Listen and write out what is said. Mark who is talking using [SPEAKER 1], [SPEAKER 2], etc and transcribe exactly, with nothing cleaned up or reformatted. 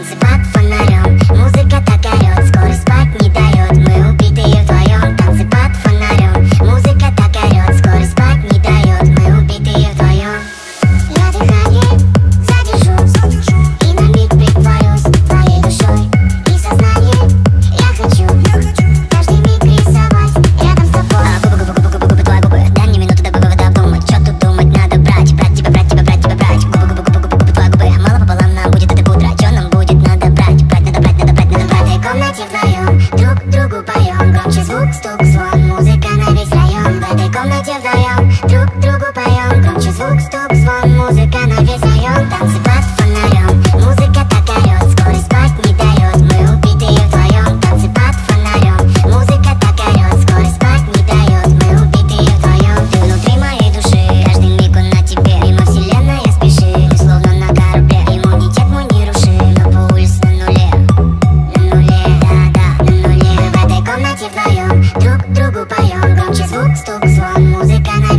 [SPEAKER 1] танцы под фонарем. Музыка так орёт, скоро спать не дает. Мы убитые вдвоем, танцы под фонарем. Музыка так орёт, скоро спать не дает. Мы убитые вдвоем. Я дыхание задержу и на миг притворюсь твоей душой и сознанием. Я хочу каждый миг рисовать рядом с тобой. А губы, губы, губы, губы, губы, твои губы. Дай мне минуту, дай губы додумать. Чё тут думать, надо брать, брать тебя, брать тебя, брать тебя, брать. Губы, губы, губы, губы, губы, твои губы. Мало пополам нам будет это пудра. Чё нам будет, надо брать, брать, надо брать, надо брать, надо брать. В этой комнате вдвоем друг другу поем. Громче звук, стук, звон, музыка на весь район. В этой комнате вдвоем друг другу поем. Громче звук, стук, звон, музыка на весь район. Танцы под фонарем. Музыка так орёт, скоро спать не дает. Мы убитые вдвоем. Танцы под фонарем. Музыка так орёт, скоро спать не дает. Мы убитые вдвоем. Ты внутри моей души, каждый миг он на тебе. Мимо вселенная спешит, ты словно на корабле. Иммунитет мой нерушим, но пульс на нуле. На нуле, да-да, на нуле. Мы в этой комнате вдвоем друг другу поем. Громче звук, стук, звон, музыка на